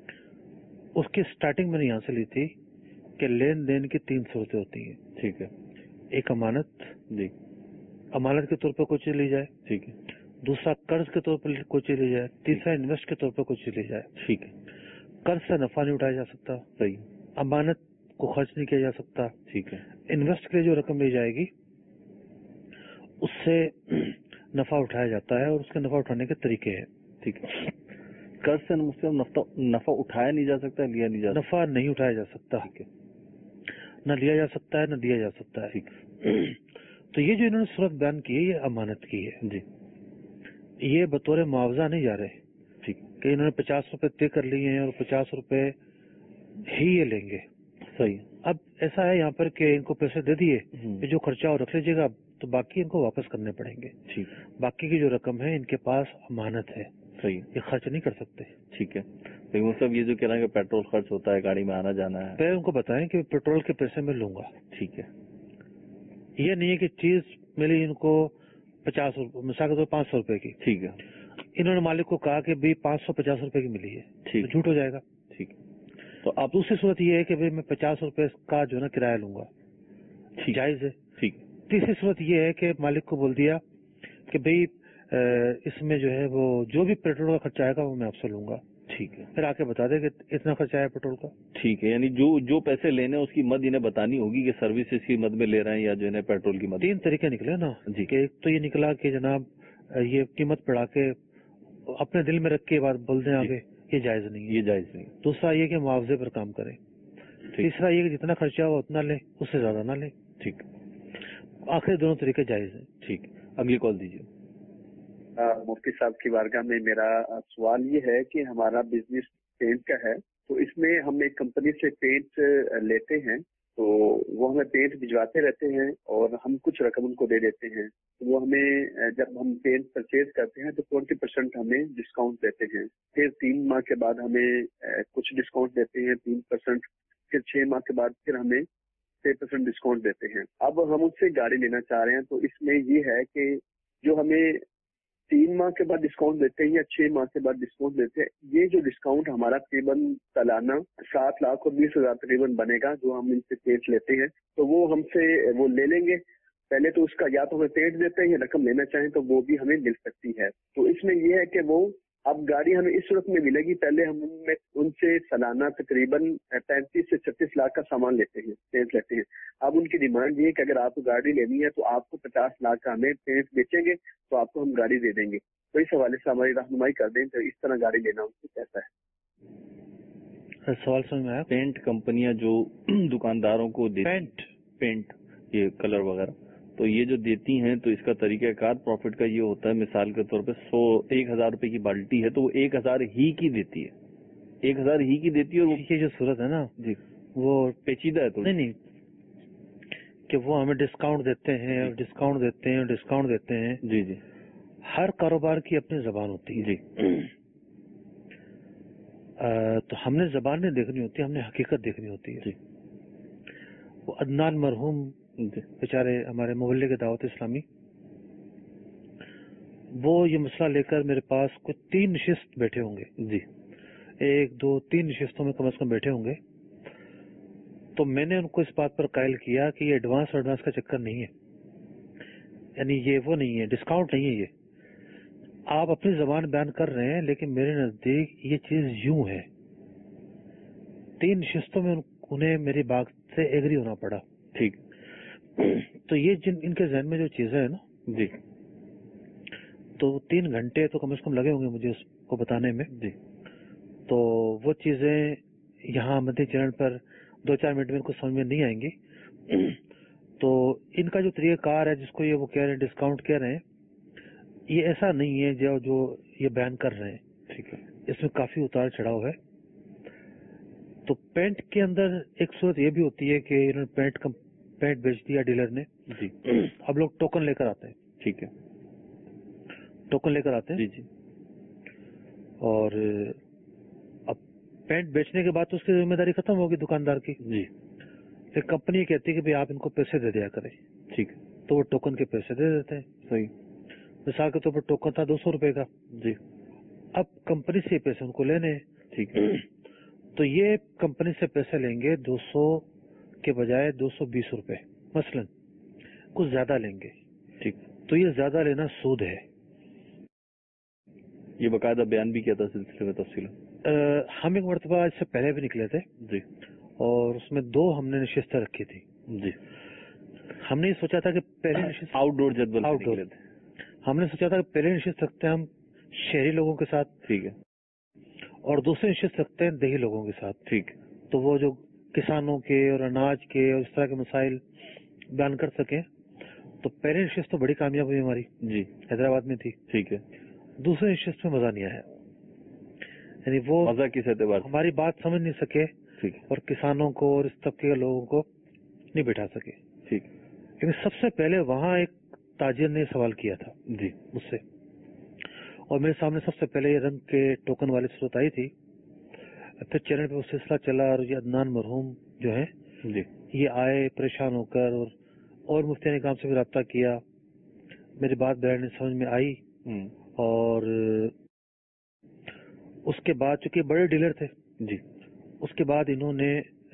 اس کی سٹارٹنگ میں نے یہاں سے لی تھی کہ لین دین کی 3 صورتیں ہوتی ہیں. ٹھیک ہے. ایک امانت، جی، امانت کے طور پر کوئی چیز لی جائے. ٹھیک ہے. دوسرا قرض کے طور پر کوئی چیز لی جائے. تیسرا انویسٹ کے طور پر کوئی چیز لی جائے. ٹھیک ہے. قرض سے نفع نہیں اٹھایا جا سکتا، صحیح. امانت کو خرچ نہیں کیا جا سکتا. ٹھیک ہے. انویسٹ کے لیے جو رقم لی جائے گی اس سے نفع اٹھایا جاتا ہے، اور اس کے نفع اٹھانے کے طریقے ہیں. ٹھیک ہے. قرض سے نفع اٹھایا نہیں جا سکتا، لیا نہیں جا سکتا. نفع نہیں اٹھایا جا سکتا، نہ لیا جا سکتا ہے نہ دیا جا سکتا ہے. ٹھیک. تو یہ جو انہوں نے صورت بیان کی ہے یہ امانت کی ہے. جی، یہ بطور معاوضہ نہیں جا رہے. ٹھیک. کہ انہوں نے 50 روپے طے کر لیے ہیں اور 50 روپے ہی یہ لیں گے. صحیح. اب ایسا ہے یہاں پر کہ ان کو پیسے دے دیے کہ جو خرچہ اور رکھ لیجیے گا، تو باقی ان کو واپس کرنے پڑیں گے. ٹھیک. باقی کی جو رقم ہے ان کے پاس امانت ہے، صحیح. یہ خرچ نہیں کر سکتے. ٹھیک ہے. لیکن مطلب یہ جو کہہ رہے ہیں کہ پیٹرول خرچ ہوتا ہے، گاڑی میں آنا جانا ہے، پہلے ان کو بتائیں کہ پیٹرول کے پیسے میں لوں گا. ٹھیک ہے. یہ نہیں ہے کہ چیز ملی ان کو 50 روپے، مثال کے طور 500 روپے کی. ٹھیک ہے. انہوں نے مالک کو کہا کہ 550 روپے کی ملی ہے، ٹھیک. تو جھوٹ ہو جائے گا. ٹھیک. تو اب دوسری صورت یہ ہے کہ میں 50 روپے کا جو ہے نا کرایہ لوں گا، جائز ہے. ٹھیک. تیسری صورت یہ ہے کہ مالک کو بول دیا کہ بھئی اس میں جو ہے وہ جو بھی پیٹرول کا خرچہ آئے گا وہ میں آپ سے لوں گا. ٹھیک ہے. پھر آ کے بتا دے کہ اتنا خرچہ آیا پیٹرول کا. ٹھیک ہے. یعنی جو پیسے لینے اس کی مد انہیں بتانی ہوگی کہ سروسز کی مد میں لے رہے ہیں یا جو ہے پیٹرول کی مد. 3 طریقے نکلے نا جی. کہ ایک تو یہ نکلا کہ جناب یہ قیمت بڑھا کے اپنے دل میں رکھ کے بات بول دیں آگے، یہ جائز نہیں ہے. یہ جائز نہیں. دوسرا یہ کہ معاوضے پر کام کریں. تیسرا یہ کہ جتنا خرچہ ہو اتنا لیں، اس سے زیادہ نہ لیں. ٹھیک. آخری دونوں طریقے جائز ہیں. ٹھیک. اگلی کال دیجیے. مفتی صاحب کی بارگاہ میں میرا سوال یہ ہے کہ ہمارا بزنس پینٹ کا ہے، تو اس میں ہم ایک کمپنی سے پینٹ لیتے ہیں، تو وہ ہمیں پینٹ بھجواتے رہتے ہیں اور ہم کچھ رقم ان کو دے دیتے ہیں. تو وہ ہمیں جب ہم پینٹ پرچیز کرتے ہیں تو 20% ہمیں ڈسکاؤنٹ دیتے ہیں. پھر 3 ماہ کے بعد ہمیں کچھ ڈسکاؤنٹ دیتے ہیں 3%. پھر 6 ماہ کے بعد پھر ہمیں 6% ڈسکاؤنٹ دیتے ہیں. اب ہم ان سے گاڑی لینا چاہ رہے ہیں، تو اس میں یہ ہے کہ جو ہمیں 3 ماہ کے بعد ڈسکاؤنٹ دیتے ہیں یا 6 ماہ کے بعد ڈسکاؤنٹ دیتے ہیں، یہ جو ڈسکاؤنٹ ہمارا تقریباً سالانہ 7,20,000 تقریباً بنے گا جو ہم ان سے پینٹ لیتے ہیں. تو وہ ہم سے وہ لے لیں گے. پہلے تو اس کا یا تو ہمیں پینٹ دیتے ہیں یا رقم لینا چاہیں تو وہ بھی ہمیں مل سکتی ہے. تو اس میں یہ ہے کہ وہ اب گاڑی ہمیں اس صورت میں ملے گی. پہلے ہم ان سے سالانہ تقریباً 35 سے 36 لاکھ کا سامان لیتے ہیں، پینٹ لیتے ہیں. اب ان کی ڈیمانڈ یہ ہے کہ اگر آپ کو گاڑی لینی ہے تو آپ کو 50 لاکھ کا ہمیں پینٹ بیچیں گے تو آپ کو ہم گاڑی دے دیں گے. تو اس حوالے سے ہماری رہنمائی کر دیں تو اس طرح گاڑی لینا ان سے کیسا ہے؟ سوال سمجھ میں آیا؟ پینٹ کمپنیاں جو دکانداروں کو پینٹ یہ کلر وغیرہ تو یہ جو دیتی ہیں، تو اس کا طریقہ کار پروفٹ کا یہ ہوتا ہے، مثال کے طور پہ 1,000 روپے کی بالٹی ہے تو وہ 1,000 ہی کی دیتی ہے، 1,000 ہی کی دیتی ہے. اور یہ جو صورت ہے نا جی وہ پیچیدہ ہے. تو نہیں کہ وہ ہمیں ڈسکاؤنٹ دیتے ہیں اور ڈسکاؤنٹ دیتے ہیں اور ڈسکاؤنٹ دیتے ہیں. جی جی. ہر کاروبار کی اپنی زبان ہوتی ہے. جی. تو ہم نے زبان نہیں دیکھنی ہوتی، ہم نے حقیقت دیکھنی ہوتی ہے. جی. وہ عدنان مرحوم بیچارے ہمارے محلے کے دعوت اسلامی، وہ یہ مسئلہ لے کر میرے پاس کچھ 3 نشست بیٹھے ہوں گے. جی. 1 2 3 نشستوں میں کم از کم بیٹھے ہوں گے. تو میں نے ان کو اس بات پر قائل کیا کہ یہ ایڈوانس کا چکر نہیں ہے، یعنی یہ وہ نہیں ہے، ڈسکاؤنٹ نہیں ہے. یہ آپ اپنی زبان بیان کر رہے ہیں لیکن میرے نزدیک یہ چیز یوں ہے. 3 نشستوں میں ان انہیں میری بات سے ایگری ہونا پڑا. ٹھیک. تو یہ جن ان کے ذہن میں جو چیزیں ہیں نا جی تو 3 گھنٹے تو کم از کم لگے ہوں گے مجھے اس کو بتانے میں. جی تو وہ چیزیں یہاں مدنی چینل پر 2-4 منٹ میں ان کو سمجھ میں نہیں آئیں گی. تو ان کا جو طریقہ کار ہے جس کو یہ وہ کہہ رہے ہیں ڈسکاؤنٹ کہہ رہے ہیں, یہ ایسا نہیں ہے جو یہ بیان کر رہے ہیں. ٹھیک ہے. اس میں کافی اتار چڑھاؤ ہے. تو پینٹ کے اندر ایک صورت یہ بھی ہوتی ہے کہ انہوں نے پینٹ بیچ دیا ڈیلر نے. جی. اب لوگ ٹوکن لے کر آتے ہیں. ٹھیک ہے. ٹوکن لے کر آتے ہیں. جی جی. اور اب پینٹ بیچنے کے بعد تو اس کی ذمہ داری ختم ہوگی دکاندار کی. جی. پھر کمپنی کہتی ہے کہ آپ ان کو پیسے دے دیا کریں. ٹھیک ہے. تو وہ ٹوکن کے پیسے دے دیتے ہیں. صحیح. مثال کے طور پر ٹوکن تھا 200 روپے کا. جی. اب کمپنی سے پیسے ان کو لینے ہیں. ٹھیک ہے. تو یہ کمپنی سے پیسے لیں گے 200 کے بجائے 220 روپے مثلا, کچھ زیادہ لیں گے. ٹھیک. تو یہ زیادہ لینا سود ہے. یہ باقاعدہ بیان بھی کیا تھا سلسلے میں تفصیل. ہم ایک مرتبہ اس سے پہلے بھی نکلے تھے. جی. اور اس میں 2 ہم نے نشستیں رکھی تھی. جی. ہم نے سوچا تھا کہ پہلی نشست آؤٹ ڈور جدول آؤٹ ڈور تھے. ہم نے سوچا تھا کہ پہلے نشست رکھتے ہیں ہم شہری لوگوں کے ساتھ. ٹھیک ہے. اور دوسری نشست رکھتے ہیں دیہی لوگوں کے ساتھ. ٹھیک. تو وہ جو کسانوں کے اور اناج کے اور اس طرح کے مسائل بیان کر سکیں. تو پہلی نشست تو بڑی کامیاب ہوئی ہماری. جی. حیدرآباد میں تھی. ٹھیک ہے. دوسری نشست میں مزہ نہیں آیا. یعنی وہ مزہ کس اعتبار سے؟ ہماری بات سمجھ نہیں سکے. ٹھیک. اور کسانوں کو اور اس طبقے کے لوگوں کو نہیں بٹھا سکے. ٹھیک. لیکن سب سے پہلے وہاں ایک تاجر نے سوال کیا تھا جی مجھ سے, اور میرے سامنے سب سے پہلے یہ رنگ کے ٹوکن والی صورت آئی تھی. پھر چینل پہ وہ سلسلہ چلا اور یہ عدنان مرحوم جو ہے جی یہ آئے پریشان ہو کر, اور مفتی نظام سے بھی رابطہ کیا. میری بات بیان سمجھ میں آئی. اور اس کے بعد چونکہ بڑے ڈیلر تھے جی, اس کے بعد انہوں نے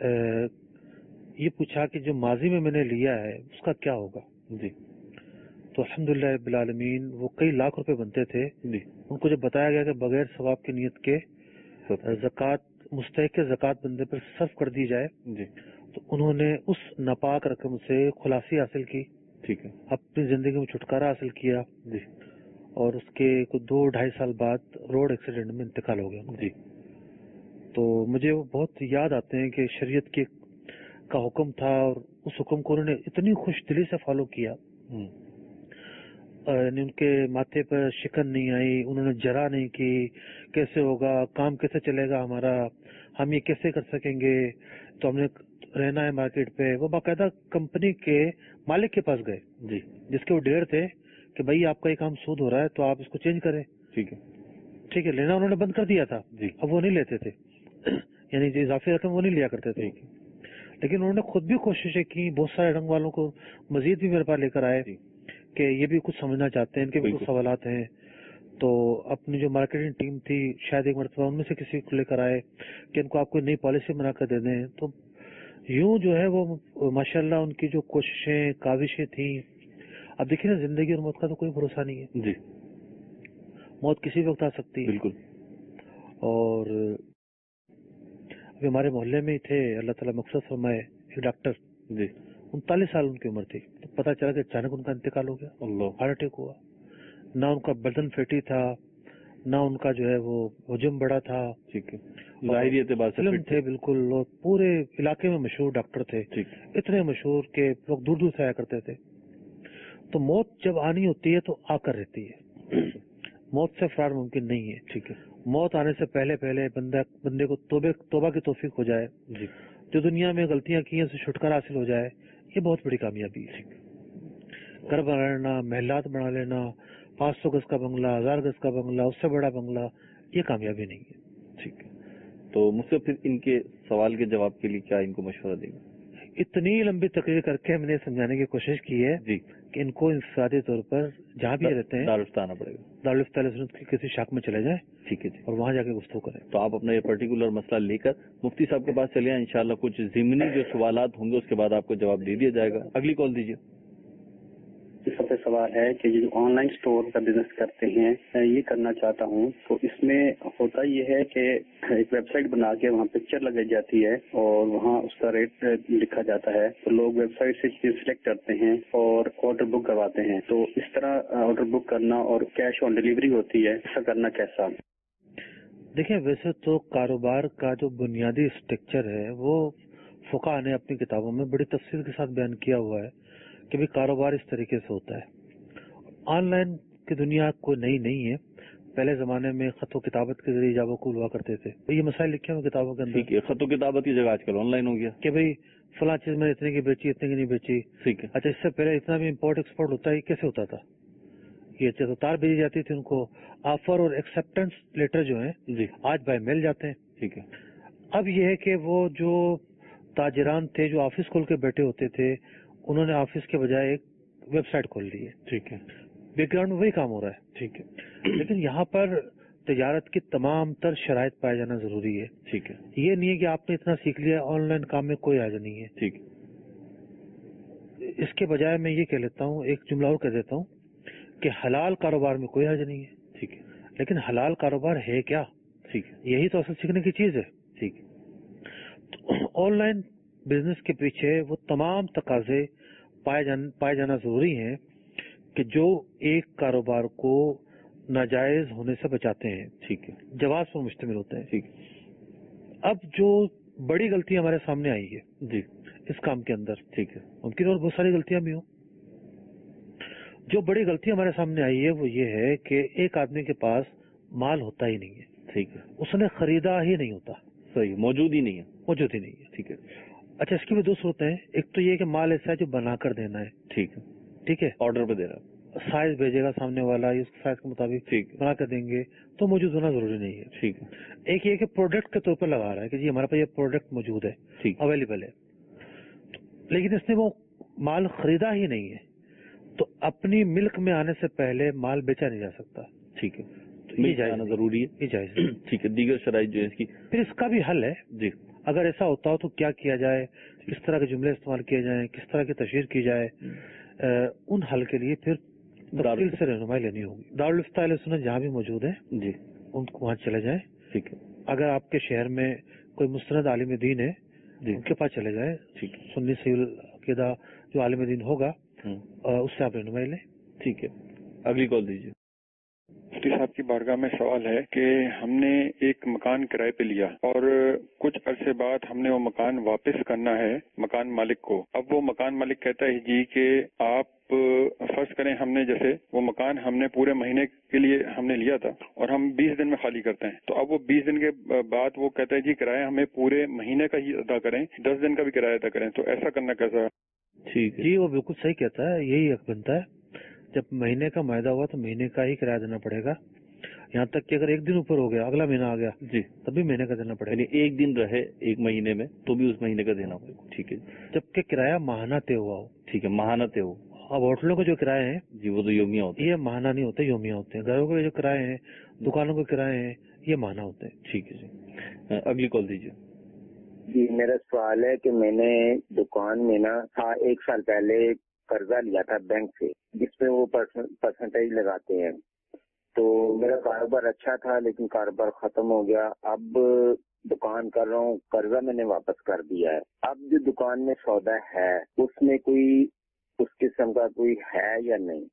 یہ پوچھا کہ جو ماضی میں میں نے لیا ہے اس کا کیا ہوگا. جی. تو الحمدللہ رب العالمین وہ کئی لاکھ روپے بنتے تھے. جی. ان کو جب بتایا گیا کہ بغیر ثواب کی نیت کے زکوٰۃ مستحق زکوٰۃ بندے پر صرف کر دی جائے, جی, تو انہوں نے اس ناپاک رقم سے خلاصی حاصل کی. ٹھیک ہے. اپنی زندگی میں چھٹکارا حاصل کیا. جی. اور اس کے کچھ 2-2.5 سال بعد روڈ ایکسیڈنٹ میں انتقال ہو گیا. جی. تو مجھے وہ بہت یاد آتے ہیں کہ شریعت کا حکم تھا, اور اس حکم کو انہوں نے اتنی خوش دلی سے فالو کیا. یعنی ان کے ماتھے پر شکن نہیں آئی, انہوں نے جرا نہیں کی کیسے ہوگا, کام کیسے چلے گا ہمارا, ہم یہ کیسے کر سکیں گے, تو ہم نے رہنا ہے مارکیٹ پہ. وہ باقاعدہ کمپنی کے مالک کے پاس گئے جی, جس کے وہ ڈیلر تھے کہ بھائی آپ کا یہ کام سود ہو رہا ہے تو آپ اس کو چینج کریں. ٹھیک ہے. ٹھیک ہے. لینا انہوں نے بند کر دیا تھا. جی. اب وہ نہیں لیتے تھے, یعنی جو اضافی رقم وہ نہیں لیا کرتے تھے. لیکن انہوں نے خود بھی کوششیں کی, بہت سارے رنگ والوں کو مزید بھی میرے پاس لے کر آئے کہ یہ بھی کچھ سمجھنا چاہتے ہیں, ان کے بھی کچھ سوالات ہیں. تو اپنی جو مارکیٹنگ ٹیم تھی شاید ایک مرتبہ ان میں سے کسی کو لے کر آئے کہ ان کو آپ کوئی نئی پالیسی بنا کر دے دیں. تو یوں جو ہے وہ ماشاءاللہ ان کی جو کوششیں کاوشیں تھیں. اب دیکھیے نا, زندگی اور موت کا تو کوئی بھروسہ نہیں ہے. جی. موت کسی وقت آ سکتی ہے. بالکل. اور ابھی ہمارے محلے میں ہی تھے, اللہ تعالیٰ مقصد فرمائے, ایک ڈاکٹر. جی. 39 سال ان کی عمر تھی. تو پتا چلا کہ اچانک ان کا انتقال ہو گیا. اللہ. ہارٹ اٹیک ہوا. نہ ان کا بدن فیٹی تھا, نہ ان کا جو ہے وہ حجم بڑا تھا. ٹھیک ہے. ظاہری اعتبار سے فلم تھے بالکل, اور پورے علاقے میں مشہور ڈاکٹر تھے. ٹھیک. اتنے مشہور کہ لوگ دور دور سے آیا کرتے تھے. تو موت جب آنی ہوتی ہے تو آ کر رہتی ہے, موت سے فرار ممکن نہیں ہے. ٹھیک ہے. موت آنے سے پہلے بندے کو توبہ کی توفیق ہو جائے, جی, جو دنیا میں غلطیاں کی ہیں اسے چھٹکارا حاصل ہو جائے, یہ بہت بڑی کامیابی ہے. گھر بنا لینا, محلات بنا لینا, 500 گز کا بنگلہ, 1000 گز کا بنگلہ, اس سے بڑا بنگلہ, یہ کامیابی نہیں ہے. ٹھیک ہے. تو مجھ سے پھر ان کے سوال کے جواب کے لیے کیا ان کو مشورہ دیں گے؟ اتنی لمبی تقریر کر کے ہم نے سمجھانے کی کوشش کی ہے جی کہ ان کو انفرادی طور پر جہاں بھی رہتے ہیں دارالفتہ آنا پڑے گا, دارالفتہ سنت کی کسی شاخ میں چلے جائیں. ٹھیک ہے جی, اور وہاں جا کے گفتگو کریں. تو آپ اپنا یہ پرٹیکولر مسئلہ لے کر مفتی صاحب کے پاس چلے جائیں. انشاءاللہ کچھ ضمنی جو سوالات ہوں گے اس کے بعد آپ کو جواب دے دیا جائے گا. اگلی کال دیجیے. مفتی صاحب سے سوال ہے کہ یہ جو آن لائن اسٹور کا بزنس کرتے ہیں میں یہ کرنا چاہتا ہوں، تو اس میں ہوتا یہ ہے کہ ایک ویب سائٹ بنا کے وہاں پکچر لگائی جاتی ہے اور وہاں اس کا ریٹ لکھا جاتا ہے، تو لوگ ویب سائٹ سے چیز سلیکٹ کرتے ہیں اور آرڈر بک کرواتے ہیں. تو اس طرح آرڈر بک کرنا اور کیش آن ڈیلیوری ہوتی ہے، ایسا کرنا کیسا؟ دیکھیں، ویسے تو کاروبار کا جو بنیادی اسٹرکچر ہے وہ فقہاء نے اپنی کتابوں میں بڑی تفصیل کے ساتھ بیان کیا ہوا ہے کہ بھی کاروبار اس طریقے سے ہوتا ہے. آن لائن کی دنیا کوئی نئی نہیں ہے. پہلے زمانے میں خط و کتابت کے ذریعے جاب وقوع ہوا کرتے تھے. یہ مسائل لکھے ہوئے کتابوں کے اندر. ٹھیک ہے، خط و کتابت کی جگہ آج کل آن لائن ہو گیا کہ بھئی فلاں چیز میں نے اتنے کی بیچی، اتنے کی نہیں بیچی. ٹھیک ہے. اچھا، اس سے پہلے اتنا بھی امپورٹ ایکسپورٹ ہوتا ہے، کیسے ہوتا تھا؟ یہ تو تار بھیجی جاتی تھی ان کو. آفر اور ایکسپٹنس لیٹر جو ہیں جی آج بائی میل جاتے ہیں. ٹھیک ہے. اب یہ ہے کہ وہ جو تاجران تھے جو آفس کھول کے بیٹھے ہوتے تھے، انہوں نے آفس کے بجائے ایک ویب سائٹ کھول لی ہے. ٹھیک ہے. بیک گراؤنڈ میں وہی کام ہو رہا ہے. ٹھیک ہے. لیکن یہاں پر تجارت کی تمام تر شرائط پایا جانا ضروری ہے. ٹھیک ہے. یہ نہیں ہے کہ آپ نے اتنا سیکھ لیا آن لائن کام میں کوئی حاجت نہیں ہے. ٹھیک ہے. اس کے بجائے میں یہ کہہ لیتا ہوں، ایک جملہ اور کہہ دیتا ہوں کہ حلال کاروبار میں کوئی حاجت نہیں ہے. ٹھیک ہے. لیکن حلال کاروبار ہے کیا؟ ٹھیک ہے. یہی تو اصل سیکھنے کی چیز ہے. ٹھیک ہے. تو آن لائن بزنس کے پیچھے وہ تمام تقاضے پائے جانا ضروری ہیں کہ جو ایک کاروبار کو ناجائز ہونے سے بچاتے ہیں. ٹھیک ہے. جواز پر مشتمل ہوتے ہیں. ٹھیک. اب جو بڑی غلطی ہمارے سامنے آئی ہے جی اس کام کے اندر، ٹھیک ہے، ممکن اور بہت ساری غلطیاں بھی ہوں. جو بڑی غلطی ہمارے سامنے آئی ہے وہ یہ ہے کہ ایک آدمی کے پاس مال ہوتا ہی نہیں ہے. ٹھیک ہے. اس نے خریدا ہی نہیں ہوتا. صحیح، موجود ہی نہیں ہے. موجود ہی نہیں ہے. ٹھیک ہے. اچھا، اس کی بھی دو صورتیں ہیں. ایک تو یہ کہ مال ایسا ہے جو بنا کر دینا ہے. ٹھیک ہے. ٹھیک ہے، آرڈر پہ دے رہا. سائز بھیجے گا سامنے والا، اس سائز کے مطابق ٹھیک ہے. بنا کر دیں گے تو موجود ہونا ضروری نہیں ہے. ٹھیک ہے. ایک یہ کہ پروڈکٹ کے طور پر لگا رہا ہے کہ جی ہمارے پاس یہ پروڈکٹ موجود ہے، ٹھیک، اویلیبل ہے، لیکن اس نے وہ مال خریدا ہی نہیں ہے تو اپنی ملک میں آنے سے پہلے مال بیچا نہیں جا سکتا. ٹھیک ہے. تو یہ جائز ضروری ہے. یہ جائز ہے. ٹھیک ہے. دیگر شرائط جو ہے اس کی، پھر اس کا بھی حل ہے. جی، اگر ایسا ہوتا ہو تو کیا کیا جائے، کس طرح کے جملے استعمال کیے جائیں، کس طرح کی تشہیر کی جائے، ان حل کے لیے پھر تفصیل سے رہنمائی لینی ہوگی. دارالفتہ اہل سنت جہاں بھی موجود ہیں جی ان کو وہاں چلے جائیں. ٹھیک ہے. اگر آپ کے شہر میں کوئی مستند عالم دین ہے جی ان کے پاس چلے جائیں. ٹھیک ہے. سنی صحیح العقیدہ جو عالم دین ہوگا اس سے آپ رہنمائی لیں. ٹھیک ہے. اگلی کال دیجیے. مفتی صاحب کی بارگاہ میں سوال ہے کہ ہم نے ایک مکان کرائے پہ لیا اور کچھ عرصے بعد ہم نے وہ مکان واپس کرنا ہے مکان مالک کو. اب وہ مکان مالک کہتا ہے جی کہ آپ فرض کریں ہم نے جیسے وہ مکان ہم نے پورے مہینے کے لیے ہم نے لیا تھا اور ہم 20 دن میں خالی کرتے ہیں، تو اب وہ 20 دن کے بعد وہ کہتا ہے جی کرایہ ہمیں پورے مہینے کا ہی ادا کریں، 10 دن کا بھی کرایہ ادا کریں، تو ایسا کرنا کیسا؟ ٹھیک ہے جی، وہ بالکل صحیح کہتا ہے. یہی حق بنتا ہے. جب مہینے کا معاہدہ ہوا تو مہینے کا ہی کرایہ دینا پڑے گا. یہاں تک کہ اگر ایک دن اوپر ہو گیا، اگلا مہینہ آ گیا جی تب بھی مہینے کا دینا پڑے گا. یعنی ایک دن رہے ایک مہینے میں تو بھی اس مہینے کا دینا پڑے گا. ٹھیک ہے. جبکہ کرایہ ماہانہ طے ہوا ہو. ٹھیک ہے. ماہانہ طے ہو. اب ہوٹلوں کے جو کرائے ہیں جی وہ تو یومیہ ہوتے ہیں. یہ ماہانہ نہیں ہوتے، یومیہ ہوتے ہیں. گھروں کے جو کرائے ہیں، دکانوں کے کرائے ہیں، یہ ماہانہ ہوتے ہیں. ٹھیک ہے جی. اگلی کال دیجیے. جی میرا سوال ہے کہ میں نے دکان میں نا 1 سال پہلے قرضہ لیا تھا بینک سے، جس پہ وہ پرسنٹیج لگاتے ہیں. تو میرا کاروبار اچھا تھا لیکن کاروبار ختم ہو گیا. اب دکان کر رہا ہوں، قرضہ میں نے واپس کر دیا ہے. اب جو دکان میں سودا ہے اس میں کوئی اس قسم کا کوئی ہے یا نہیں؟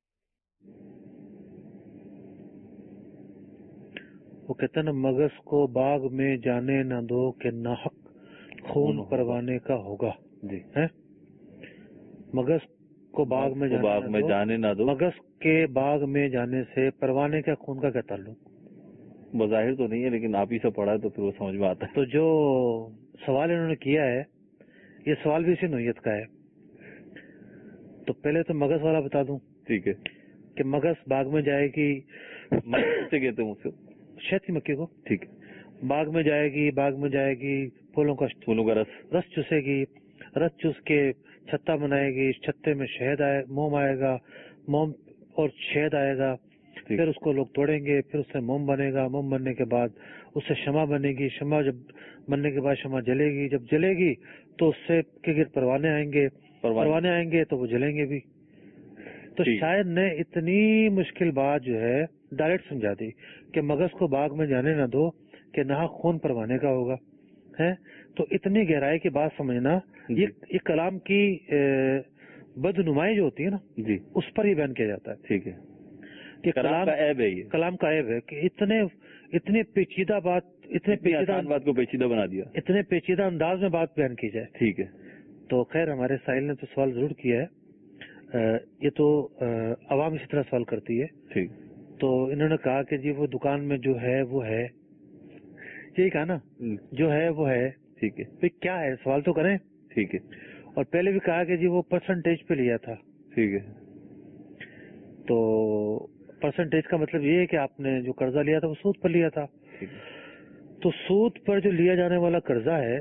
وہ کہتے ہیں نا، مغز کو باغ میں جانے نہ دو کہ ناحق خون پروانے کا ہوگا. جی مغز کو باغ میں جانے نہ دو. مغز کے باغ میں جانے سے پروانے کا خون کا کیا تعلق؟ بظاہر تو نہیں ہے لیکن آپ ہی سے پڑھا ہے تو پھر وہ سمجھ میں آتا ہے. تو جو سوال انہوں نے کیا ہے یہ سوال بھی اسی نوعیت کا ہے. تو پہلے تو مغز والا بتا دوں. ٹھیک ہے. کہ مغز باغ میں جائے گی، سے کہتے ہیں مجھ سے شہد کی مکھی کو. ٹھیک ہے. باغ میں جائے گی پھولوں کا رس چوسے گی، رس چوس کے چھتا بنائے گی، چھتے میں شہد موم آئے گا، موم اور شہد آئے گا. پھر اس کو لوگ توڑیں گے، پھر اس سے موم بنے گا. موم بننے کے بعد اس سے شمع بنے گی. شمع جب بننے کے بعد شمع جلے گی. جب جلے گی تو اس سے کے گرد پروانے آئیں گے تو وہ جلیں گے بھی. تو شاعر نے اتنی مشکل بات جو ہے ڈائریکٹ سمجھا دی کہ مغز کو باغ میں جانے نہ دو کہ نہ خون پروانے کا ہوگا ہے. تو اتنی گہرائی کی بات سمجھنا یہ کلام کی بدنمائی جو ہوتی ہے نا جی اس پر ہی بیان کیا جاتا ہے. ٹھیک ہے کہ کلام کا عیب ہے, یہ کلام کا عیب ہے کہ اتنے پیچیدہ بات, اتنے پیچیدہ بات کو پیچیدہ بنا دیا, اتنے پیچیدہ انداز میں بات بیان کی جائے. ٹھیک ہے. تو خیر ہمارے سائل نے تو سوال ضرور کیا ہے, یہ تو عوام اسی طرح سوال کرتی ہے. ٹھیک. تو انہوں نے کہا کہ جی وہ دکان میں جو ہے وہ ہے, یہی کہا نا, جو ہے وہ ہے. ٹھیک ہے. پھر کیا ہے سوال تو کریں. ٹھیک ہے. اور پہلے بھی کہا کہ جی وہ پرسنٹیج پہ لیا تھا. ٹھیک ہے. تو پرسنٹیج کا مطلب یہ ہے کہ آپ نے جو قرضہ لیا تھا وہ سود پر لیا تھا. تو سود پر جو لیا جانے والا قرضہ ہے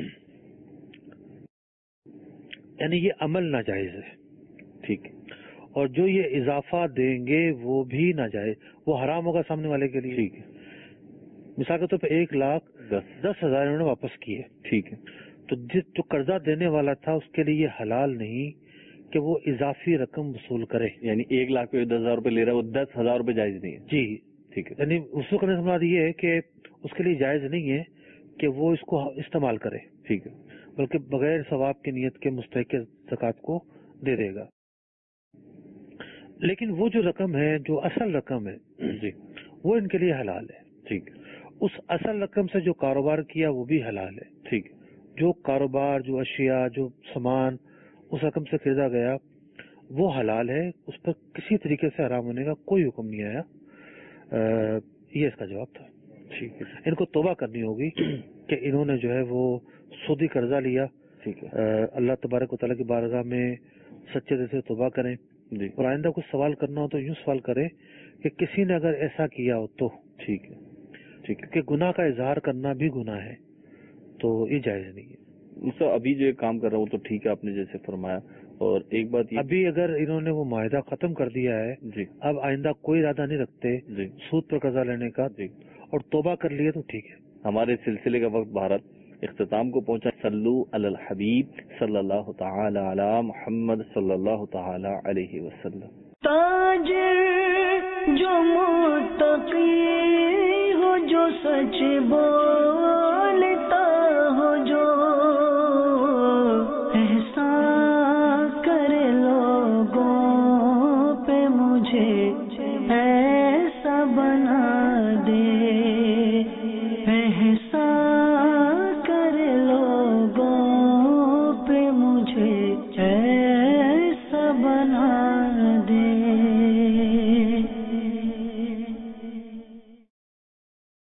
یعنی یہ عمل ناجائز ہے. ٹھیک ہے. اور جو یہ اضافہ دیں گے وہ بھی ناجائز, وہ حرام ہوگا سامنے والے کے لیے. ٹھیک ہے. مثال کے طور پہ 1,10,000 انہوں نے واپس کیے. ٹھیک ہے. تو جو قرضہ دینے والا تھا اس کے لیے یہ حلال نہیں کہ وہ اضافی رقم وصول کرے. یعنی 1,00,000 پہ 10,000 روپے لے رہا ہے, وہ 10,000 روپے جائز نہیں ہے. جی ٹھیک ہے. یعنی وصول کرنے سے مراد یہ ہے کہ اس کے لیے جائز نہیں ہے کہ وہ اس کو استعمال کرے. ٹھیک ہے. بلکہ بغیر ثواب کی نیت کے مستحق زکوٰۃ کو دے دے گا. لیکن وہ جو رقم ہے, جو اصل رقم ہے جی, وہ ان کے لیے حلال ہے. ٹھیک. اس اصل رقم سے جو کاروبار کیا وہ بھی حلال ہے. ٹھیک. جو کاروبار, جو اشیاء, جو سامان اس رقم سے خریدا گیا وہ حلال ہے, اس پر کسی طریقے سے حرام ہونے کا کوئی حکم نہیں آیا. یہ اس کا جواب تھا. ٹھیک ہے. ان کو توبہ کرنی ہوگی کہ انہوں نے جو ہے وہ سودی قرضہ لیا. ٹھیک ہے. اللہ تبارک و تعالیٰ کی بارگاہ میں سچے دل سے توبہ کریں. جی. اور آئندہ کچھ سوال کرنا ہو تو یوں سوال کریں کہ کسی نے اگر ایسا کیا ہو تو. ٹھیک ہے. ٹھیک ہے. کہ گناہ کا اظہار کرنا بھی گناہ ہے, تو یہ جائز نہیں ہے. ابھی جو کام کر رہا ہوں تو ٹھیک ہے, آپ نے جیسے فرمایا. اور ایک بات ابھی اگر انہوں نے وہ معاہدہ ختم کر دیا ہے جی, اب آئندہ کوئی ارادہ نہیں رکھتے جی سود پر قرضہ لینے کا جی, اور توبہ کر لیے تو ٹھیک ہے. ہمارے سلسلے کا وقت بھارت اختتام کو پہنچا. صلو علی الحبیب صلی اللہ تعالی علی محمد صلی اللہ تعالی علیہ وسلم. تاجر جو متقی ہو, جو سچ بولتا ہو, جو احسان کرے لوگوں پہ, مجھے ایسا بنا